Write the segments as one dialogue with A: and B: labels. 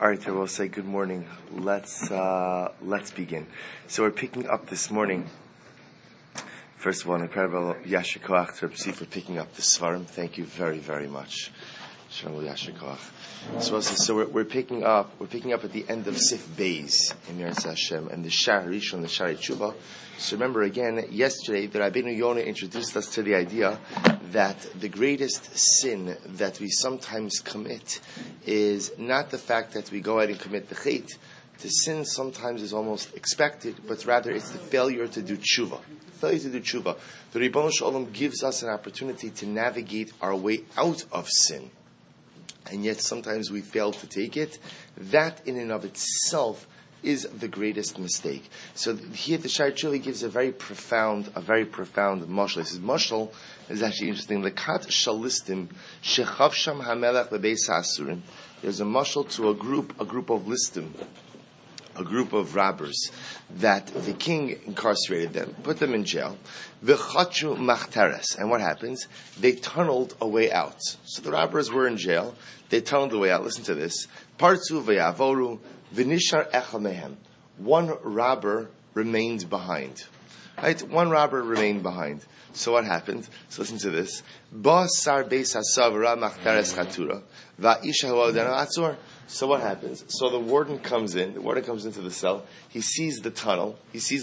A: All right, I will say good morning. Let's begin. So we're picking up this morning. First of all, an incredible Yasher Koach to Reb for picking up the Svarim. Thank you very, very much. Shalom Yasher Koach. So we're picking up at the end of Sif Beis in Yeretz Hashem and the Shar Rishon, the Shari Tshuva. So remember again, yesterday the Rabbeinu Yonah introduced us to the idea that the greatest sin that we sometimes commit is not the fact that we go out and commit the chait. The sin sometimes is almost expected, but rather it's the failure to do tshuva. The Ribono Shel Olam gives us an opportunity to navigate our way out of sin. And yet sometimes we fail to take it. That in and of itself is the greatest mistake. So here the Shari Tshuva gives a very profound mashal. He says mashal is actually interesting. Lekat shalistim shechav sham hamelech lebeis ha'asurim. There's a mashal to a group of listim, a group of robbers that the king incarcerated them, put them in jail. V'chachu machteres, and what happens? They tunneled a way out. So the robbers were in jail. They tunneled a way out. Listen to this. Partzu v'yavoru v'nishar echad mehem. One robber remained behind. Right? One robber remained behind. So what happened? So listen to this. Ba sar beis hasavra machteres chatura va'isha hu'adana atzor. So what happens? So the warden comes in. The warden comes into the cell. He sees the tunnel.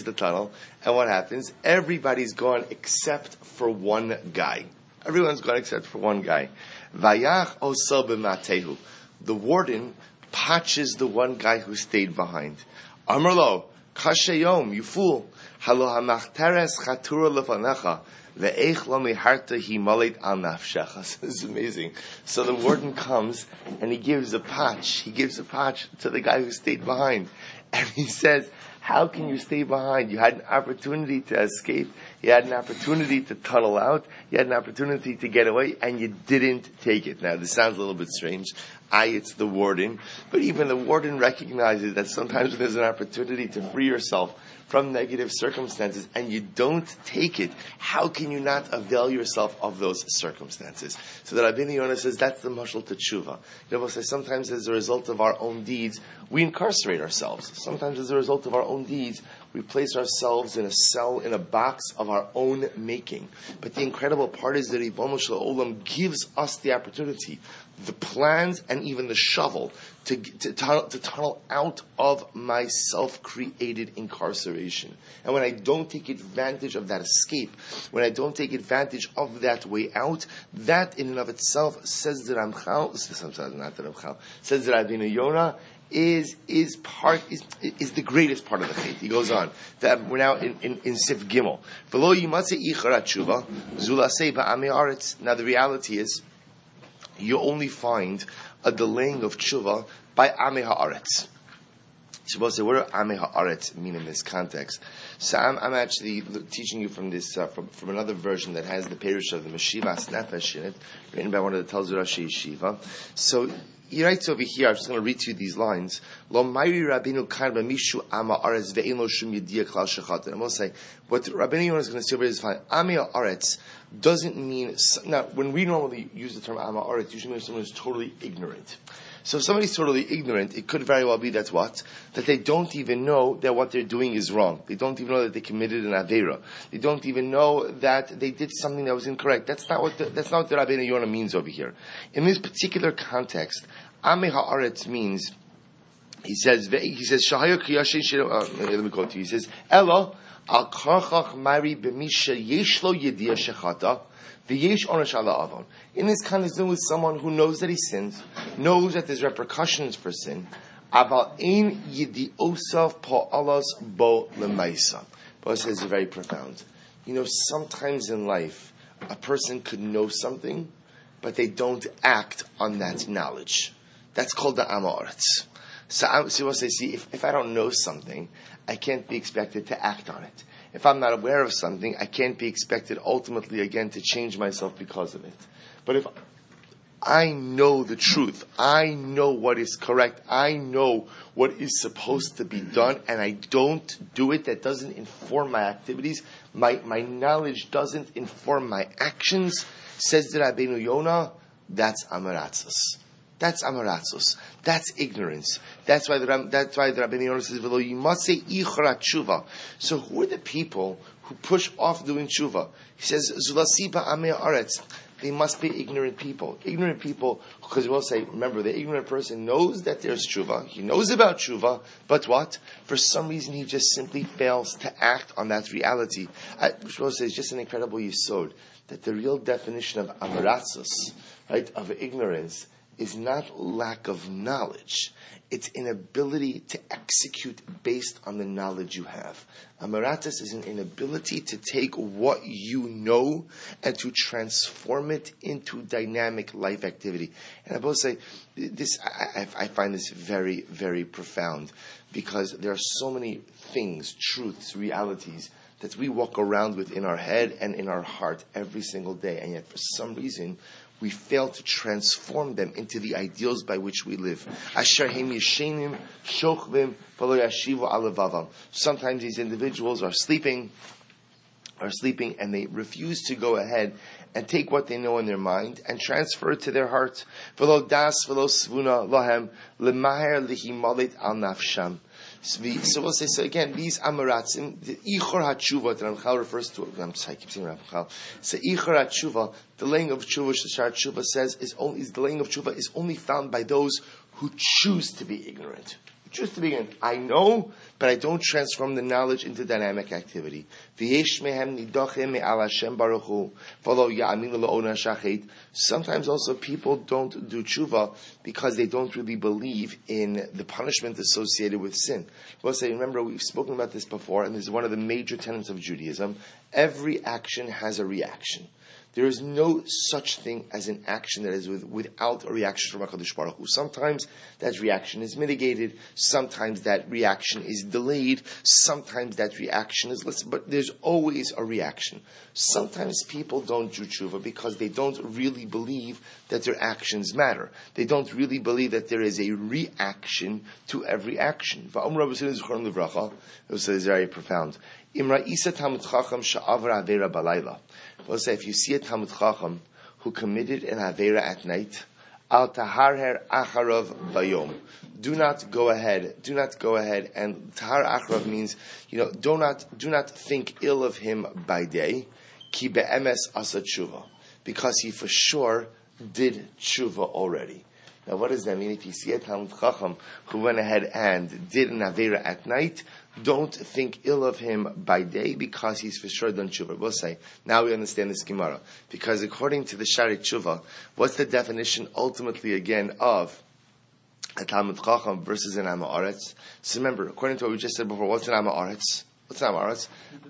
A: And what happens? Everybody's gone except for one guy. Everyone's gone except for one guy. Vayach osel b'matehu. The warden patches the one guy who stayed behind. Amarlo, kashayom, you fool. Halo hamachteres chatura lefanecha. Ve'ech lo miharta hi malit al nafshecha. This is amazing. So the warden comes and he gives a patch. He gives a patch to the guy who stayed behind. And he says, how can you stay behind? You had an opportunity to escape. You had an opportunity to tunnel out. You had an opportunity to get away, and you didn't take it. Now, this sounds a little bit strange. It's the warden. But even the warden recognizes that sometimes there's an opportunity to free yourself from negative circumstances, and you don't take it. How can you not avail yourself of those circumstances? So that Rabbeinu Yonah says that's the mashal to tshuva. Rabbi says sometimes as a result of our own deeds, we incarcerate ourselves. Sometimes as a result of our own deeds, we place ourselves in a cell, in a box of our own making. But the incredible part is that Ribono Shel Olam gives us the opportunity, the plans, and even the shovel to tunnel out of my self-created incarceration. And when I don't take advantage of that escape, when I don't take advantage of that way out, that in and of itself, says the Ramchal, says the Rabbeinu Yonah, is the greatest part of the faith. He goes on. That we're now in Sif Gimel. Now the reality is, you only find a delaying of tshuva by Amei Haaretz. Shabbos say, what do Amei Haaretz mean in this context? So I'm actually teaching you from this from another version that has the Perush of the Meshivas Nefesh in it, written by one of the Talmud Rashi Yeshiva. So he writes over here, I'm just going to read to you these lines. Lo Mayri Rabbeinu kan b'mishu Ama Aretz ve'en lo shum yediyah klal shechat. And I'm going to say, what Rabbeinu Yonah is going to say over here is fine. Amei Haaretz doesn't mean, now when we normally use the term Ama Aretz, usually means someone who's totally ignorant. So if somebody's totally ignorant, it could very well be that they don't even know that what they're doing is wrong. They don't even know that they committed an Aveira. They don't even know that they did something that was incorrect. That's not what the Rabbeinu Yonah means over here. In this particular context, Amei Haaretz means, he says, Shahaya Kiyashin, let me go to you. He says, Elo, al karchach mari b'misha yeshlo yediyah shechata, v'yesh onesh ala avon. In this context, there was someone who knows that he sins, knows that there's repercussions for sin, aval ein yediosav pa'alas bo lemaisa. But it says very profound. You know, sometimes in life, a person could know something, but they don't act on that knowledge. That's called the Amei Haaretz. See, if I don't know something, I can't be expected to act on it. If I'm not aware of something, I can't be expected ultimately again to change myself because of it. But if I know the truth, I know what is correct, I know what is supposed to be done, and I don't do it, that doesn't inform my activities, my knowledge doesn't inform my actions, says the Rabbeinu Yonah, that's Amaratzos. That's Amaratzos. That's ignorance. That's why the Rabbi Yonah says, "V'lo you must say ichra tshuva." So who are the people who push off doing tshuva? He says, "Zulasiba amei aretz." They must be ignorant people. Ignorant people, because we'll say, remember, the ignorant person knows that there's tshuva. He knows about tshuva, but what? For some reason, he just simply fails to act on that reality. We'll say it's just an incredible yesod that the real definition of amaratzus, right, of ignorance, is not lack of knowledge. It's inability to execute based on the knowledge you have. Amaratus is an inability to take what you know and to transform it into dynamic life activity. And I will say, this, I find this very, very profound, because there are so many things, truths, realities, that we walk around with in our head and in our heart every single day, and yet for some reason, we fail to transform them into the ideals by which we live. Sometimes these individuals are sleeping, and they refuse to go ahead and take what they know in their mind and transfer it to their heart. So we'll say, so again, these amaratzim, the ichor hatshuva that Ramchal refers to, I'm sorry, I keep saying Ramchal. So ichor hatshuva, the laying of tshuva, Shashar Tshuva says, the laying of tshuva is only found by those who choose to be ignorant. Choose to be ignorant. I know, but I don't transform the knowledge into dynamic activity. Sometimes also people don't do tshuva because they don't really believe in the punishment associated with sin. We'll say, remember, we've spoken about this before, and this is one of the major tenets of Judaism. Every action has a reaction. There is no such thing as an action that is without a reaction from HaKadosh Baruch Hu. Sometimes that reaction is mitigated. Sometimes that reaction is delayed. Sometimes that reaction is less. But there's always a reaction. Sometimes people don't do tshuva because they don't really believe that their actions matter. They don't really believe that there is a reaction to every action. It was very profound. Let's say if you see a Talmid Chacham who committed an Aveira at night, al taharher acharov bayom. Do not go ahead and tahar acharov means, do not think ill of him by day, ki be'emes asa tshuva, because he for sure did tshuva already. Now what does that mean? If you see a Talmid Chacham who went ahead and did an Aveira at night, don't think ill of him by day because he's for sure done tshuva. We'll say, now we understand this Gemara. Because according to the Shari Tshuva, what's the definition ultimately again of a Talmid Chacham versus an Am Haaretz? So remember, according to what we just said before, what's an Am Haaretz? What's an Am Haaretz?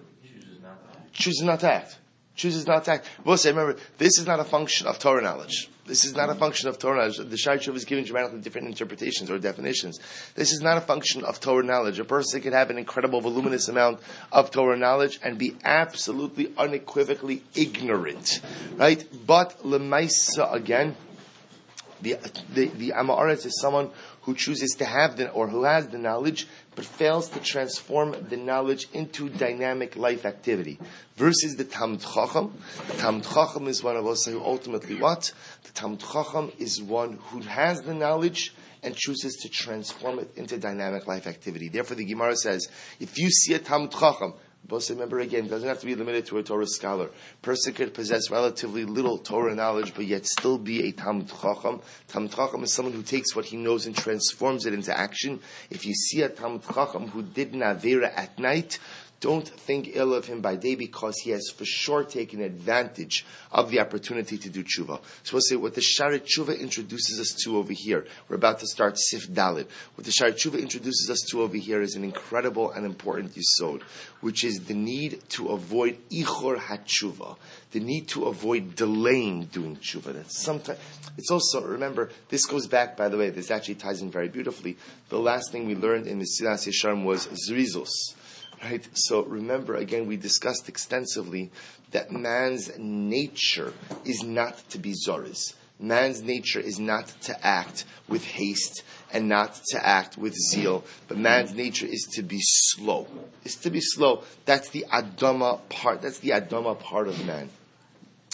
A: Chooses not to act. Chooses not to act. We'll say, remember, this is not a function of Torah knowledge. This is not a function of Torah knowledge. The Shari Tshuva is giving dramatically different interpretations or definitions. This is not a function of Torah knowledge. A person could have an incredible, voluminous amount of Torah knowledge and be absolutely, unequivocally ignorant. Right? But, Lemaisa, again, the Am Haaretz is someone who chooses to have who has the knowledge, but fails to transform the knowledge into dynamic life activity. Versus the Talmid Chacham. The Talmid Chacham is one of us who ultimately what? The Talmid Chacham is one who has the knowledge and chooses to transform it into dynamic life activity. Therefore the Gemara says, if you see a Talmid Chacham, but remember again, it doesn't have to be limited to a Torah scholar. Person could possess relatively little Torah knowledge, but yet still be a Talmid Chacham. Talmid Chacham is someone who takes what he knows and transforms it into action. If you see a Talmid Chacham who did an Aveira at night, don't think ill of him by day because he has for sure taken advantage of the opportunity to do tshuva. So we'll say what the Shari Tshuva introduces us to over here. We're about to start Sif Dalit. What the Shari Tshuva introduces us to over here is an incredible and important yesod, which is the need to avoid ichor hatshuva, the need to avoid delaying doing tshuva. That's sometimes. It's also, remember, this goes back, by the way, this actually ties in very beautifully. The last thing we learned in the Silas Yesharim was zrizos. Right? So remember, again, we discussed extensively that man's nature is not to be zoriz. Man's nature is not to act with haste and not to act with zeal, but man's nature is to be slow. It's to be slow. That's the Adama part. That's the Adama part of man.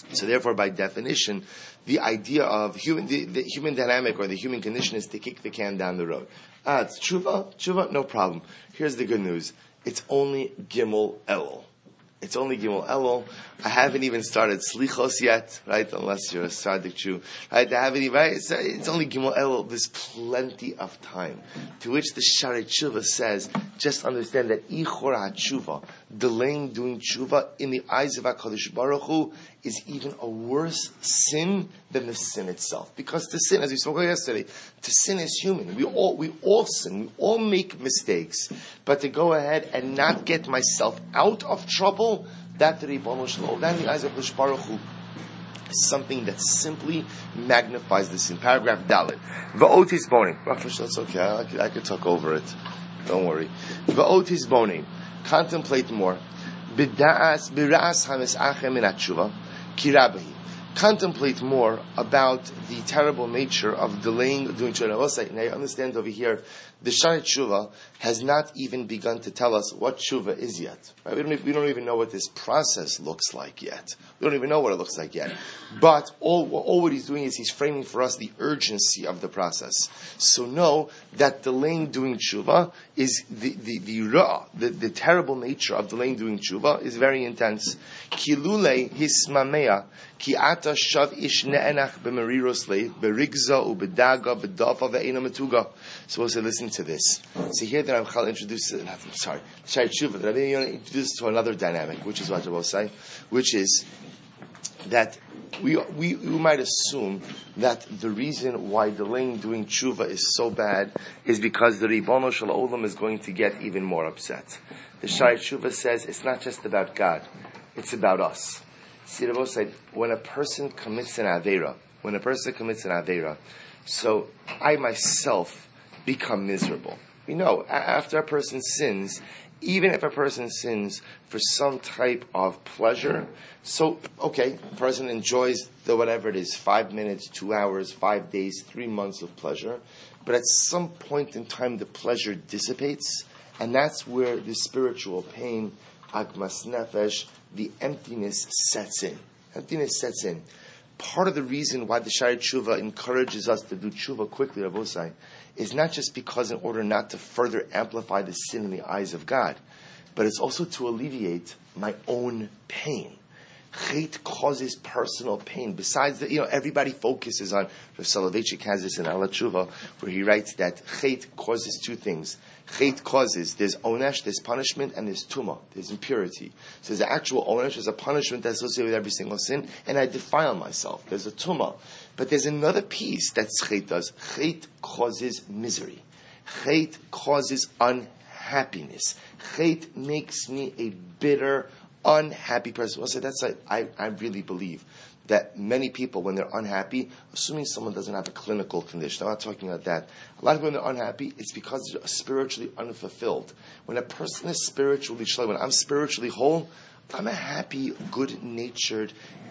A: So therefore, by definition, the idea of the human dynamic or the human condition is to kick the can down the road. It's tshuva, no problem. Here's the good news. It's only Gimel Elul. It's only Gimel Elul. I haven't even started Slichos yet, right? Unless you're a Tzaddik Jew, right? I haven't even, right? It's only Gimel Elul. There's plenty of time. To which the Shari Tshuva says, just understand that Ichor HaTshuva, delaying doing Tshuva in the eyes of HaKadosh Baruch Hu, is even a worse sin than the sin itself. Because to sin, as we spoke about yesterday, to sin is human. We all sin. We all make mistakes. But to go ahead and not get myself out of trouble, that in the eyes of HaKadosh Baruch Hu is something that simply magnifies the sin. Paragraph Dalet. Va'otis boning. That's okay. I could talk over it. Don't worry. Va'otis boning. Contemplate more. B'da'as hamis achem min hatshuva. Kirabahi. Contemplate more about the terrible nature of delaying doing tshuva. Now you understand over here, the Shari Tshuva has not even begun to tell us what tshuva is yet. Right? We don't even know what this process looks like yet. We don't even know what it looks like yet. But all what he's doing is he's framing for us the urgency of the process. So know that delaying doing tshuva is the terrible nature of delaying doing tshuva is very intense. Kilule hismamea ki ata shav ish ne'enach b'meriros le berigza u'bedaga b'dafa ve'ena metuga. So we'll say, listen to this. So here that Ramchal introduces, Shari Tshuva, that I'm going to introduce to another dynamic, which is what I will say, which is that we might assume that the reason why delaying doing tshuva is so bad is because the Ribono Shel Olam is going to get even more upset. The Shari Tshuva says it's not just about God, it's about us. See, Rabbi said, when a person commits an Aveira, so I myself become miserable. We know, after a person sins, even if a person sins for some type of pleasure, so, okay, a person enjoys the whatever it is, 5 minutes, 2 hours, 5 days, 3 months of pleasure, but at some point in time the pleasure dissipates, and that's where the spiritual pain, agmas nefesh, the emptiness sets in. Part of the reason why the Shari Tshuva encourages us to do Tshuva quickly, Rabbi Osai, is not just because in order not to further amplify the sin in the eyes of God, but it's also to alleviate my own pain. Chait causes personal pain. Besides that, everybody focuses on, Rav Soloveitchik has this in Ala Tshuva, where he writes that chait causes two things. Chait causes, there's onesh, there's punishment, and there's tumah, there's impurity. So there's the actual onesh, there's a punishment that's associated with every single sin, and I defile myself. There's a tumah. But there's another piece that chait does. Chait causes misery. Chait causes unhappiness. Chait makes me a bitter, unhappy person. Well, so that's I really believe that many people, when they're unhappy, assuming someone doesn't have a clinical condition, I'm not talking about that. A lot of people, when they're unhappy, it's because they're spiritually unfulfilled. When a person is spiritually shalom, when I'm spiritually whole, I'm a happy, good-natured,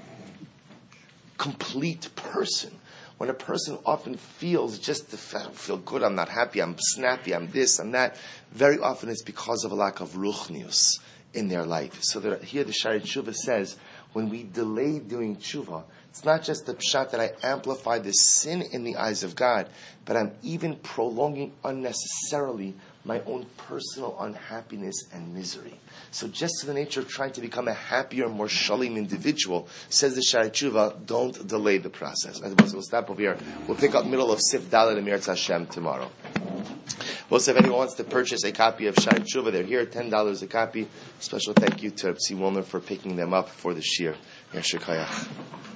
A: complete person. When a person often feels just to feel good, I'm not happy, I'm snappy, I'm this, I'm that, very often it's because of a lack of ruchnius in their life. So that here the Shari Tshuva says, when we delay doing tshuva, it's not just the pshat that I amplify the sin in the eyes of God, but I'm even prolonging unnecessarily my own personal unhappiness and misery. So just to the nature of trying to become a happier, more shalim individual, says the Shari Tshuva, don't delay the process. We'll stop over here. We'll pick up middle of Sif Dalet and Mirz Hashem tomorrow. Also, if anyone wants to purchase a copy of Shari Tshuva, they're here, $10 a copy. Special thank you to Psi Wilner for picking them up for the shir. Yashir Kayach.